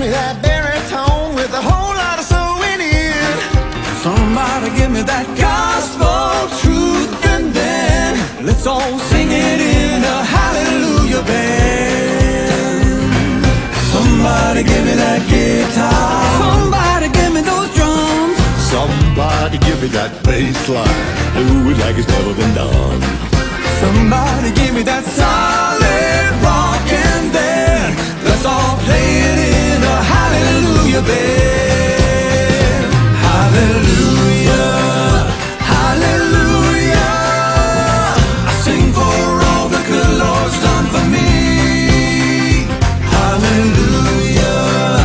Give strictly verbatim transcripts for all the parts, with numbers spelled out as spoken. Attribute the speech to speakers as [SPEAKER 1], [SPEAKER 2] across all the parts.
[SPEAKER 1] me that baritone with a whole lot of soul in it. Somebody give me that gospel truth, and then let's all sing it in a hallelujah band. Somebody give me that guitar. Somebody give me those drums.
[SPEAKER 2] Somebody give me that bass line. Do it like it's never been done.
[SPEAKER 1] Somebody give me that solid rock, and then let's all play it in a hallelujah band. Hallelujah, hallelujah. I sing for all the good Lord's done for me. Hallelujah,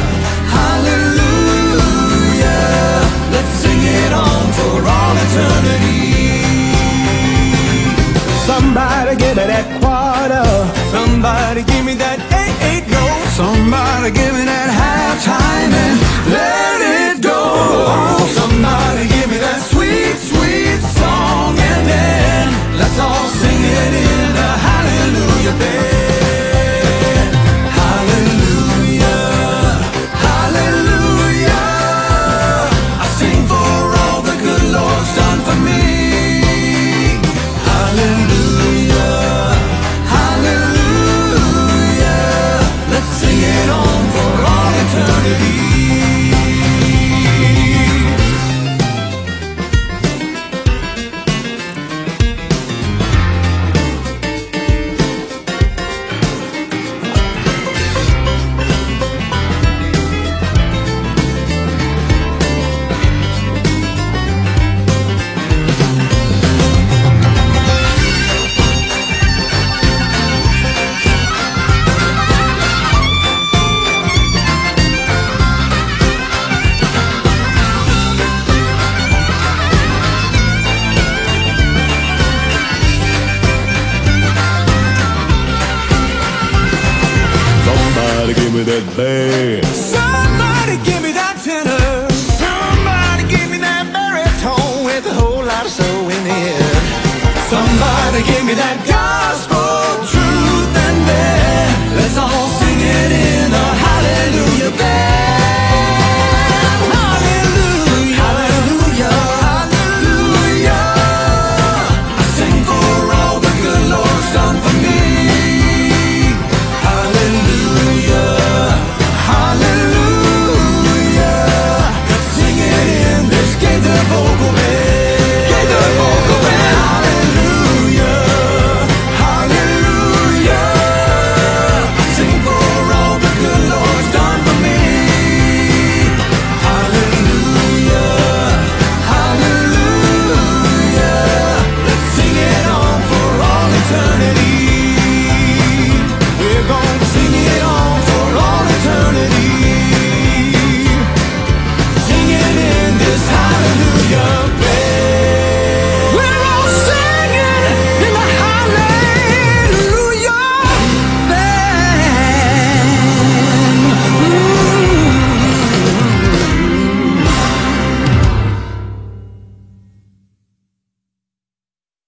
[SPEAKER 1] hallelujah. Let's sing it on for all eternity. Somebody give me that quarter. Somebody give me that eight eight note. Somebody give me that half time and let it go. Somebody give me that sweet, sweet song, and then let's all sing it in a hallelujah band. Hallelujah, hallelujah. I sing for all the good Lord's done for me. Hallelujah, hallelujah. Let's sing it on for all eternity.
[SPEAKER 2] Somebody give me that bass.